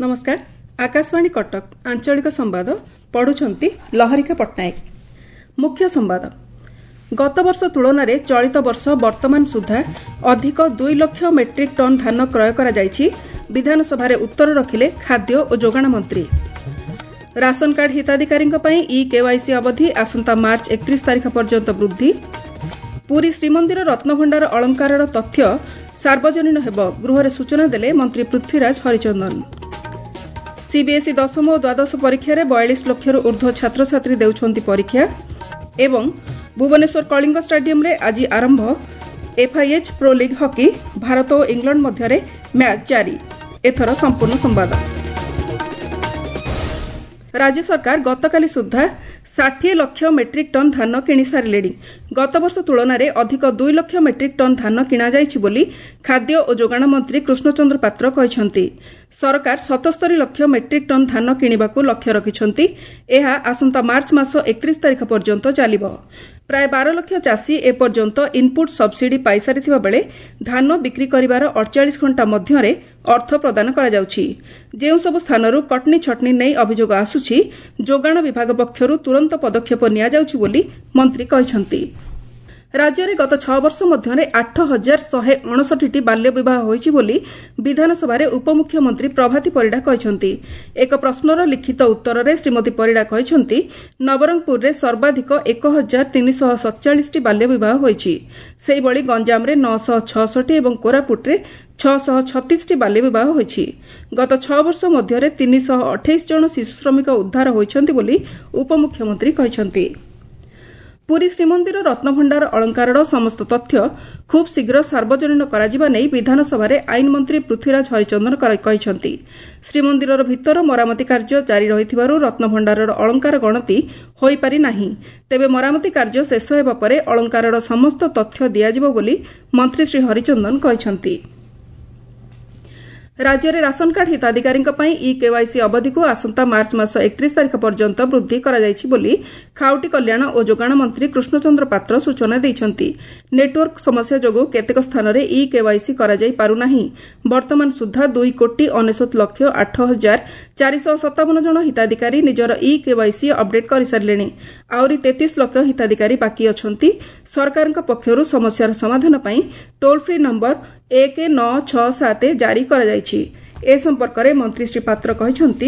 नमस्कार। आकाशवाणी कटक आंचलिक संवाद पढ़ुछंती लहरिका पट्टनायक। मुख्य संवाद। गत वर्ष तुलन में चलित वर्ष वर्तमान सुधा अधिक 2 लाख मेट्रिक टन धान क्रय करा जायछि। विधानसभा उत्तर रखिले खाद्य और जोगाण मंत्री। राशन कार्ड हिताधिकारी ई केवाईसी अवधि आसंता मार्च 31 तारिख पर्यंत वृद्धि। पुरी श्रीमंदिर रत्नभंडार अलंकार तथ्य सार्वजनीन हेब गृह सूचना देले मंत्री पृथ्वीराज हरिचंदन। सीबीएसई दशम और द्वादश परीक्षा 42 लाख ऊर्ध्व छात्र छात्री देउछंती परीक्षा। एवं भुवनेश्वर कलिंग स्टेडियम रे आज आरंभ FIH pro league hockey. Bharat और इंग्लैंड मध्य मैच जारी। एथर संपूर्ण संवाद। राज्य सरकार गतकाली सुधा 60 लाख मेट्रिक टन धान किणी सारे। गत वर्ष तुलन में अधिक 2 लाख मेट्रिक टन धान किणा जाइछि बोली खाद्य और जोगाण मंत्री कृष्णचंद्र पात्र कहते। सरकार 77 लाख मेट्रिक टन धान किणवाकू लक्ष्य रखिछंती। एहा आसंता मार्च मास 31 तारिख पर्यंत चलिब। प्राय 12 लाख चाषी एपर्यंत इनपुट सब्सिडी पाई सारिथिबा बेले धान बिक्री करिवार 48 घंटा मध्यरे अर्थ प्रदान करा जाउछि। जेउ सब स्थानरू कटनी छटनी नै अभियोग आसुछि जोगाण विभाग पक्षरु तुरंत पदक्षेप निया जाउछि बोली मंत्री कहछंती। राज्य में गत 6 वर्ष मध्य 8159 बाल्य विवाह होइछि बोली विधानसभा उपमुख्यमंत्री प्रभाती परिडा कहछंती। एक प्रश्नर लिखित उत्तर में श्रीमती परिडा कहछंती नवरंगपुर में सर्वाधिक 1347 बाल्य विवाह होइछि। सेहि भली गंजाम में 966 और कोरापुट में 636 बाल्य विवाह होइछि। गत 6 वर्ष मध्य 328 जन शिशु श्रमिक उद्धार होइछंती बोली उपमुख्यमंत्री कहछंती। पुरी श्रीमंदिर रत्नभंडार अलंकार समस्त तथ्य खूब शीघ्र सार्वजनीन कराजिबा नै विधानसभा आईन मंत्री पृथ्वीराज हरिचंदन कहते। श्रीमंदिर भितर मरामती कार्य जारी रहिथिबारु रत्नभंडार अलंकार गणति होई पारि नाही। तेबे मरामती कार्य शेष हेबा परे अलंकार समस्त तथ्य दियाजिबो बोली मंत्री श्री हरिचंदन कहते। राज्य में राशन कार्ड हिताधिकारी ई केवाईसी अवधि को आसंता मार्च मास 31 तारिख पर्यंत वृद्धि करा जायछि बोली खाउटी कल्याण और जोगाण मंत्री कृष्णचंद्र पात्र सूचना दैछंती। नेटवर्क समस्या जोगु केतेक स्थान रे ई केवाईसी करा जाई पारु नाही। वर्तमान सुधा 2,29,08,457 जन हिताधिकारी निजर ई केवाईसी अपडेट कर सारलेनी। आउरी 33 लाख हिताधिकारी बाकी अछंती। सरकारक पक्षरु समस्यार समाधान पई टोल फ्री नंबर 1967 जारी करा जायछि। ए संपर्क में मंत्री श्री पात्र कहते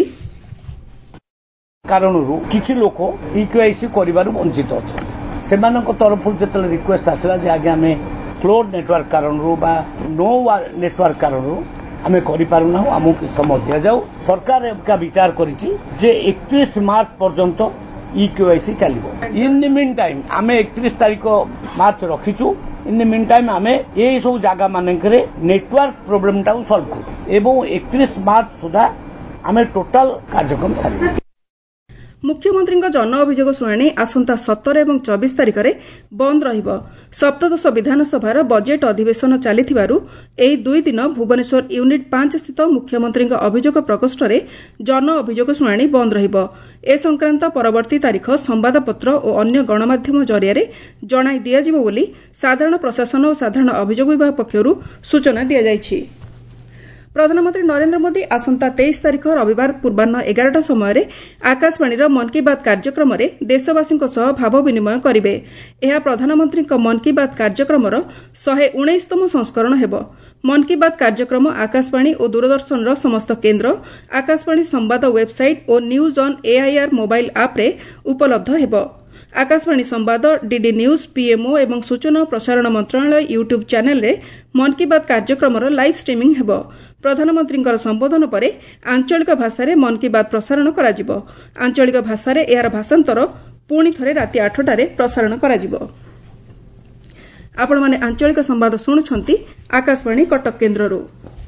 कारण किसी लोक इक्वेसी कर वंचित अच्छा से तरफ जो रिक्वेस्ट आसला आगे आम फ्लोर नेटवर्क कारण नो नेटवर्क कारण आम करना आमको समय दि जाऊ। सरकार का विचार कर 31 मार्च पर्यंत इक्वेसी चलो। इन द मीन टाइम आम 31 तारिख मार्च रखीचु। इन द मीन टाइम आम ये सब जगह मानक नेटवर्क प्रोब्लेम टाକୁ सॉल्व करू एवं 31 मार्च सुधा आम टोटाल कार्यक्रम सारी। मुख्यमंत्री जन अभियोग शुणाणी आसंता 17 और 24 तारिख में बंद रहिबो। सप्तदश विधानसभार बजेट अधिवेशन चलिथिबारु एही 2 दिन भुवनेश्वर यूनिट 5 स्थित मुख्यमंत्री अभियोग प्रकोष्ठ में जन अभियोग शुणाणी बंद रहिबो। ए संक्रांत परवर्ती तारिख संवादपत्र और अन्य गणमाध्यम जरिया जणाई दियाजिबो बोली साधारण प्रशासन और साधारण अभियोग विभाग पक्षरु सूचना दिया जायछि। प्रधानमंत्री नरेंद्र मोदी आसंता 23 तारिख रविवार पूर्वाह्न 11टा समय आकाशवाणी मन की बात कार्यक्रम में देशवासी भाव विनिमय करेंगे। यह प्रधानमंत्री मन की बात कार्यक्रम 119तम संस्करण हेब। मन की बात कार्यक्रम आकाशवाणी और दूरदर्शन समस्त केन्द्र आकाशवाणी संवाद वेबसाइट और news on AIR mobile app रे उपलब्ध हेब। आकाशवाणी संवाद डीडी न्यूज पीएमओ एवं सूचना और प्रसारण मंत्रालय यूट्यूब चैनल रे मन की बात कार्यक्रम लाइव स्ट्रीमिंग हेब। प्रधानमंत्री संबोधन पर आंचलिक भाषा रे मन की बात प्रसारण कराजिबो। आंचलिक भाषा रे एहार भाषांतर पुणी थरे राति 8टारे प्रसारण कराजिबो। आपण माने आंचलिक संवाद सुनुछंती आकाशवाणी कटक केन्द्ररू।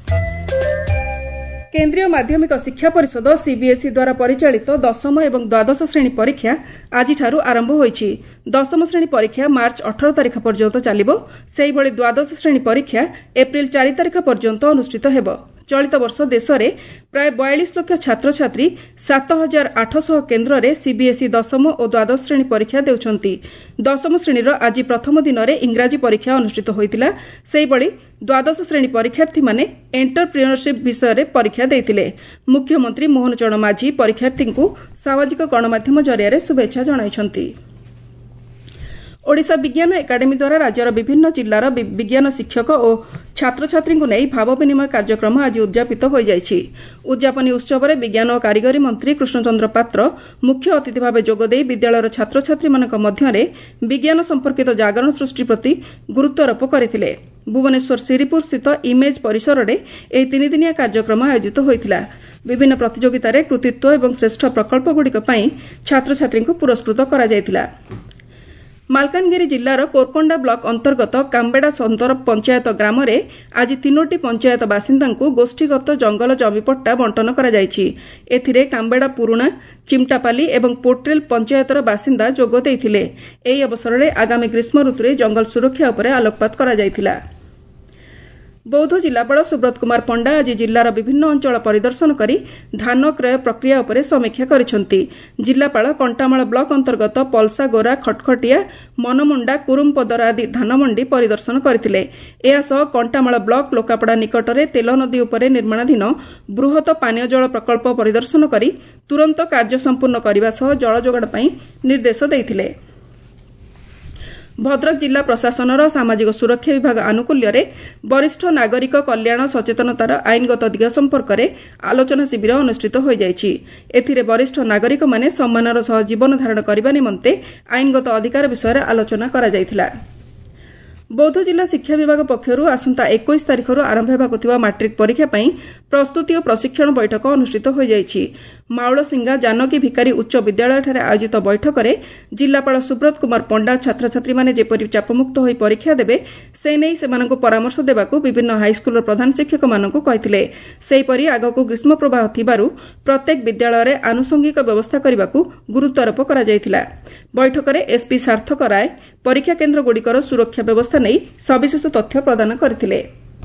केंद्रीय माध्यमिक शिक्षा परिषद सीबीएसई द्वारा परिचालित दशम और द्वादश श्रेणी परीक्षा आज आरंभ होइछि। दशम श्रेणी परीक्षा मार्च 18 तारिख पर्यंत चलिबो। सेहि भली द्वादश श्रेणी परीक्षा एप्रिल 4 तारिख पर्यंत अनुष्ठित हेबो। ଚଳିତ ବର୍ଷ ଦେଶରେ ପ୍ରାୟ 42 ଲକ୍ଷ ଛାତ୍ରଛାତ୍ରୀ 7,800 କେନ୍ଦ୍ରରେ ସିବିଏସ୍ଇ ଦଶମ ଓ ଦ୍ୱାଦଶ ଶ୍ରେଣୀ ପରୀକ୍ଷା ଦେଉଛନ୍ତି। ଦଶମ ଶ୍ରେଣୀର ଆଜି ପ୍ରଥମ ଦିନରେ ଇଂରାଜୀ ପରୀକ୍ଷା ଅନୁଷ୍ଠିତ ହୋଇଥିଲା। ସେହିଭଳି ଦ୍ୱାଦଶ ଶ୍ରେଣୀ ପରୀକ୍ଷାର୍ଥୀମାନେ ଏଣ୍ଟରପ୍ରିନରସିପ୍ ବିଷୟରେ ପରୀକ୍ଷା ଦେଇଥିଲେ। ମୁଖ୍ୟମନ୍ତ୍ରୀ ମୋହନ ଚରଣ ମାଝୀ ପରୀକ୍ଷାର୍ଥୀଙ୍କୁ ସାମାଜିକ ଗଣମାଧ୍ୟମ ଜରିଆରେ ଶୁଭେଚ୍ଛା ଜଣାଇଛନ୍ତି। ଓଡ଼ିଶା ବିଜ୍ଞାନ ଏକାଡେମୀ ଦ୍ୱାରା ରାଜ୍ୟର ବିଭିନ୍ନ ଜିଲ୍ଲାର ବିଜ୍ଞାନ ଶିକ୍ଷକ ଓ ଛାତ୍ରଛାତ୍ରୀଙ୍କୁ ନେଇ ଭାବ ବିନିମୟ କାର୍ଯ୍ୟକ୍ରମ ଆଜି ଉଦ୍ଯାପିତ ହୋଇଯାଇଛି। ଉଦ୍ଯାପନୀ ଉତ୍ସବରେ ବିଜ୍ଞାନ ଓ କାରିଗରୀ ମନ୍ତ୍ରୀ କୃଷ୍ଣଚନ୍ଦ୍ର ପାତ୍ର ମୁଖ୍ୟ ଅତିଥି ଭାବେ ଯୋଗଦେଇ ବିଦ୍ୟାଳୟର ଛାତ୍ରଛାତ୍ରୀମାନଙ୍କ ମଧ୍ୟରେ ବିଜ୍ଞାନ ସମ୍ପର୍କିତ ଜାଗରଣ ସୃଷ୍ଟି ପ୍ରତି ଗୁରୁତ୍ୱାରୋପ କରିଥିଲେ। ଭୁବନେଶ୍ୱର ଶିରିପୁର ସ୍ଥିତ ଇମେଜ୍ ପରିସରରେ ଏହି 3 ଦିନିଆ କାର୍ଯ୍ୟକ୍ରମ ଆୟୋଜିତ ହୋଇଥିଲା। ବିଭିନ୍ନ ପ୍ରତିଯୋଗିତାରେ କୃତିତ୍ୱ ଏବଂ ଶ୍ରେଷ୍ଠ ପ୍ରକଳ୍ପଗୁଡ଼ିକ ପାଇଁ ଛାତ୍ରଛାତ୍ରୀଙ୍କୁ ପୁରସ୍କୃତ କରାଯାଇଥିଲା। ମାଲକାନଗିରି ଜିଲ୍ଲାର କୋରକୋଣ୍ଡା ବ୍ଲକ ଅନ୍ତର୍ଗତ କାମ୍ବେଡା ସଦର ପଞ୍ଚାୟତ ଗ୍ରାମରେ ଆଜି 3ଟି ପଞ୍ଚାୟତ ବାସିନ୍ଦାଙ୍କୁ ଗୋଷ୍ଠୀଗତ ଜଙ୍ଗଲ ଜମିପଟ୍ଟା ବଣ୍ଟନ କରାଯାଇଛି। ଏଥିରେ କାମ୍ବେଡା ପୁରୁଣା, ଚିମ୍ଟାପାଲି ଏବଂ ପୋଟ୍ରେଲ ପଞ୍ଚାୟତର ବାସିନ୍ଦା ଯୋଗ ଦେଇଥିଲେ। ଏହି ଅବସରରେ ଆଗାମୀ ଗ୍ରୀଷ୍ମ ଋତୁରେ ଜଙ୍ଗଲ ସୁରକ୍ଷା ଉପରେ ଆଲୋକପାତ କରାଯାଇଥିଲା। ବୌଦ୍ଧ ଜିଲ୍ଲାପାଳ ସୁବ୍ରତ କୁମାର ପଣ୍ଡା ଆଜି ଜିଲ୍ଲାର ବିଭିନ୍ନ ଅଞ୍ଚଳ ପରିଦର୍ଶନ କରି ଧାନ କ୍ରୟ ପ୍ରକ୍ରିୟା ଉପରେ ସମୀକ୍ଷା କରିଛନ୍ତି। ଜିଲ୍ଲାପାଳ କଣ୍ଟାମାଳ ବ୍ଲକ ଅନ୍ତର୍ଗତ ପଲସାଗୋରା, ଖଟଖଟିଆ, ମନମୁଣ୍ଡା, କୁରୁମପଦର ଆଦି ଧାନମଣ୍ଡି ପରିଦର୍ଶନ କରିଥିଲେ। ଏହାସହ କଣ୍ଟାମାଳ ବ୍ଲକ ଲୋକାପଡ଼ା ନିକଟରେ ତେଲ ନଦୀ ଉପରେ ନିର୍ମାଣାଧୀନ ବୃହତ ପାନୀୟ ଜଳ ପ୍ରକଳ୍ପ ପରିଦର୍ଶନ କରି ତୁରନ୍ତ କାର୍ଯ୍ୟ ସମ୍ପୂର୍ଣ୍ଣ କରିବା ସହ ଜଳ ଯୋଗାଣ ପାଇଁ ନିର୍ଦ୍ଦେଶ ଦେଇଥିଲେ। ଭଦ୍ରକ ଜିଲ୍ଲା ପ୍ରଶାସନର ସାମାଜିକ ସୁରକ୍ଷା ବିଭାଗ ଆନୁକୂଲ୍ୟରେ ବରିଷ୍ଠ ନାଗରିକ କଲ୍ୟାଣ ସଚେତନତାର ଆଇନଗତ ଦିଗ ସମ୍ପର୍କରେ ଆଲୋଚନା ଶିବିର ଅନୁଷ୍ଠିତ ହୋଇଯାଇଛି। ଏଥିରେ ବରିଷ୍ଠ ନାଗରିକମାନେ ସମ୍ମାନର ସହ ଜୀବନ ଧାରଣ କରିବା ନିମନ୍ତେ ଆଇନଗତ ଅଧିକାର ବିଷୟରେ ଆଲୋଚନା କରାଯାଇଥିଲା। ବୌଦ୍ଧ ଜିଲ୍ଲା ଶିକ୍ଷା ବିଭାଗ ପକ୍ଷରୁ ଆସନ୍ତା 21 ତାରିଖରୁ ଆରମ୍ଭ ହେବାକୁ ଥିବା ମାଟ୍ରିକ ପରୀକ୍ଷା ପାଇଁ ପ୍ରସ୍ତୁତି ଓ ପ୍ରଶିକ୍ଷଣ ବୈଠକ ଅନୁଷ୍ଠିତ ହୋଇଯାଇଛି। ମାଉଳସିଙ୍ଗା ଜାନକୀ ଭିକାରୀ ଉଚ୍ଚ ବିଦ୍ୟାଳୟଠାରେ ଆୟୋଜିତ ବୈଠକରେ ଜିଲ୍ଲାପାଳ ସୁବ୍ରତ କୁମାର ପଣ୍ଡା ଛାତ୍ରଛାତ୍ରୀମାନେ ଯେପରି ଚାପମୁକ୍ତ ହୋଇ ପରୀକ୍ଷା ଦେବେ ସେ ନେଇ ସେମାନଙ୍କୁ ପରାମର୍ଶ ଦେବାକୁ ବିଭିନ୍ନ ହାଇସ୍କୁଲର ପ୍ରଧାନ ଶିକ୍ଷକମାନଙ୍କୁ କହିଥିଲେ। ସେହିପରି ଆଗକୁ ଗ୍ରୀଷ୍ମ ପ୍ରବାହ ଥିବାରୁ ପ୍ରତ୍ୟେକ ବିଦ୍ୟାଳୟରେ ଆନୁଷଙ୍ଗିକ ବ୍ୟବସ୍ଥା କରିବାକୁ ଗୁରୁତ୍ୱାରୋପ କରାଯାଇଥିଲା। ବୈଠକରେ ଏସ୍ପି ସାର୍ଥକ ରାୟ ପରୀକ୍ଷା କେନ୍ଦ୍ରଗୁଡ଼ିକର ସୁରକ୍ଷା ବ୍ୟବସ୍ଥା ନେଇ ସବିଶେଷ ତଥ୍ୟ ପ୍ରଦାନ କରିଥିଲେ।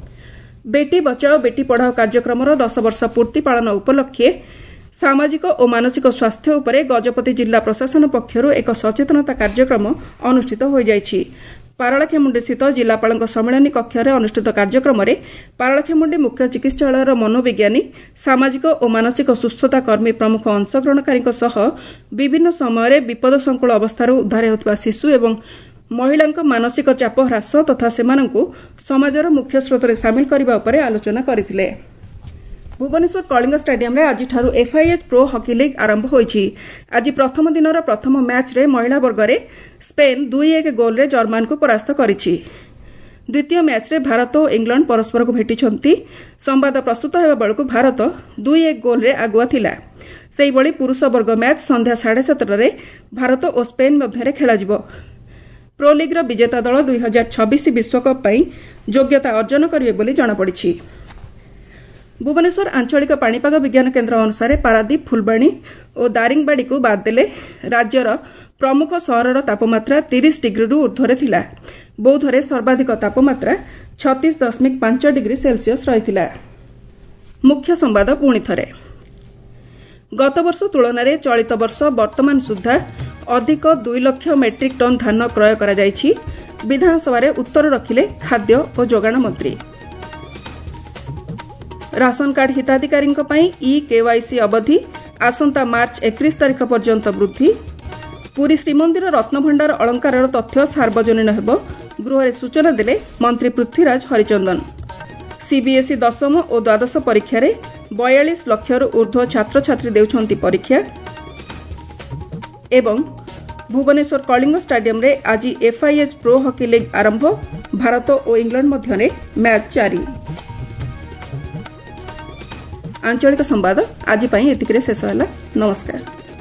ବେଟି ବଚାଓ ବେଟି ପଢ଼ାଓ କାର୍ଯ୍ୟକ୍ରମର 10 ବର୍ଷ ପୂର୍ତ୍ତି ପାଳନ ଉପଲକ୍ଷେ ସାମାଜିକ ଓ ମାନସିକ ସ୍ୱାସ୍ଥ୍ୟ ଉପରେ ଗଜପତି ଜିଲ୍ଲା ପ୍ରଶାସନ ପକ୍ଷରୁ ଏକ ସଚେତନତା କାର୍ଯ୍ୟକ୍ରମ ଅନୁଷ୍ଠିତ ହୋଇଯାଇଛି। ପାରଳାଖେମୁଣ୍ଡିସ୍ଥିତ ଜିଲ୍ଲାପାଳଙ୍କ ସମ୍ମିଳନୀ କକ୍ଷରେ ଅନୁଷ୍ଠିତ କାର୍ଯ୍ୟକ୍ରମରେ ପାରଳାଖେମୁଣ୍ଡି ମୁଖ୍ୟ ଚିକିତ୍ସାଳୟର ମନୋବିଜ୍ଞାନୀ, ସାମାଜିକ ଓ ମାନସିକ ସୁସ୍ଥତା କର୍ମୀ ପ୍ରମୁଖ ଅଂଶଗ୍ରହଣକାରୀଙ୍କ ସହ ବିଭିନ୍ନ ସମୟରେ ବିପଦସଙ୍କୁଳ ଅବସ୍ଥାରୁ ଉଦ୍ଧାର ହେଉଥିବା ଶିଶୁ ଏବଂ ମହିଳାଙ୍କ ମାନସିକ ଚାପ ହ୍ରାସ ତଥା ସେମାନଙ୍କୁ ସମାଜର ମୁଖ୍ୟ ସ୍ରୋତରେ ସାମିଲ କରିବା ଉପରେ ଆଲୋଚନା କରିଥିଲେ। ଭୁବନେଶ୍ୱର କଳିଙ୍ଗ ଷ୍ଟାଡିୟମରେ ଆଜିଠାରୁ ଏଫ୍ଆଇଏଚ୍ ପ୍ରୋ ହକି ଲିଗ୍ ଆରମ୍ଭ ହୋଇଛି। ଆଜି ପ୍ରଥମ ଦିନର ପ୍ରଥମ ମ୍ୟାଚ୍ରେ ମହିଳା ବର୍ଗରେ ସ୍ପେନ୍ 2-1 ଗୋଲ୍ରେ ଜର୍ମାନକୁ ପରାସ୍ତ କରିଛି। ଦ୍ୱିତୀୟ ମ୍ୟାଚ୍ରେ ଭାରତ ଓ ଇଂଲଣ୍ଡ ପରସ୍ପରକୁ ଭେଟିଛନ୍ତି। ସମ୍ବାଦ ପ୍ରସ୍ତୁତ ହେବା ବେଳକୁ ଭାରତ 2-1 ଗୋଲ୍ରେ ଆଗୁଆ ଥିଲା। ସେହିଭଳି ପୁରୁଷ ବର୍ଗ ମ୍ୟାଚ୍ ସନ୍ଧ୍ୟା 7:30ରେ ଭାରତ ଓ ସ୍ପେନ୍ ମଧ୍ୟରେ ଖେଳାଯିବ। ପ୍ରୋ ଲିଗ୍ର ବିଜେତା ଦଳ 2026 ବିଶ୍ୱକପ୍ ପାଇଁ ଯୋଗ୍ୟତା ଅର୍ଜନ କରିବେ ବୋଲି ଜଣାପଡ଼ିଛି। ଭୁବନେଶ୍ୱର ଆଞ୍ଚଳିକ ପାଣିପାଗ ବିଜ୍ଞାନ କେନ୍ଦ୍ର ଅନୁସାରେ ପାରାଦୀପ, ଫୁଲବାଣୀ ଓ ଦାରିଙ୍ଗବାଡ଼ିକୁ ବାଦ୍ ଦେଲେ ରାଜ୍ୟର ପ୍ରମୁଖ ସହରର ତାପମାତ୍ରା 30 ଡିଗ୍ରୀରୁ ଊର୍ଦ୍ଧ୍ୱରେ ଥିଲା। ବୌଦ୍ଧରେ ସର୍ବାଧିକ ତାପମାତ୍ରା 36.5 ଡିଗ୍ରୀ ସେଲ୍ସିୟସ୍ ରହିଥିଲା। ମୁଖ୍ୟ ସମ୍ବାଦ ପୁଣିଥରେ। ଗତବର୍ଷ ତୁଳନାରେ ଚଳିତ ବର୍ଷ ବର୍ତ୍ତମାନ ସୁଦ୍ଧା ଅଧିକ 2 ଲକ୍ଷ ମେଟ୍ରିକ୍ ଟନ୍ ଧାନ କ୍ରୟ କରାଯାଇଛି। ବିଧାନସଭାରେ ଉତ୍ତର ରଖିଲେ ଖାଦ୍ୟ ଓ ଯୋଗାଣ ମନ୍ତ୍ରୀ। ରାସନ କାର୍ଡ ହିତାଧିକାରୀଙ୍କ ପାଇଁ ଇ-କେୱାଇସି ଅବଧି ଆସନ୍ତା ମାର୍ଚ୍ଚ 31 ତାରିଖ ପର୍ଯ୍ୟନ୍ତ ବୃଦ୍ଧି। ପୁରୀ ଶ୍ରୀମନ୍ଦିର ରତ୍ନଭଣ୍ଡାର ଅଳଙ୍କାରର ତଥ୍ୟ ସାର୍ବଜନୀନ ହେବ, ଗୃହରେ ସୂଚନା ଦେଲେ ମନ୍ତ୍ରୀ ପୃଥ୍ୱୀରାଜ ହରିଚନ୍ଦନ। ସିବିଏସ୍ଇ ଦଶମ ଓ ଦ୍ୱାଦଶ ପରୀକ୍ଷାରେ 42 ଲକ୍ଷରୁ ଊର୍ଦ୍ଧ୍ୱ ଛାତ୍ରଛାତ୍ରୀ ଦେଉଛନ୍ତି ପରୀକ୍ଷା। ଏବଂ ଭୁବନେଶ୍ୱର କଳିଙ୍ଗ ଷ୍ଟାଡିୟମରେ ଆଜି ଏଫ୍ଆଇଏଚ୍ ପ୍ରୋ ହକି ଲିଗ୍ ଆରମ୍ଭ, ଭାରତ ଓ ଇଂଲଣ୍ଡ ମଧ୍ୟରେ ମ୍ୟାଚ୍ ଜାରି। ଆଞ୍ଚଳିକ ସମ୍ବାଦ ଆଜି ପାଇଁ ଏତିକିରେ ଶେଷ ହେଲା। ନମସ୍କାର।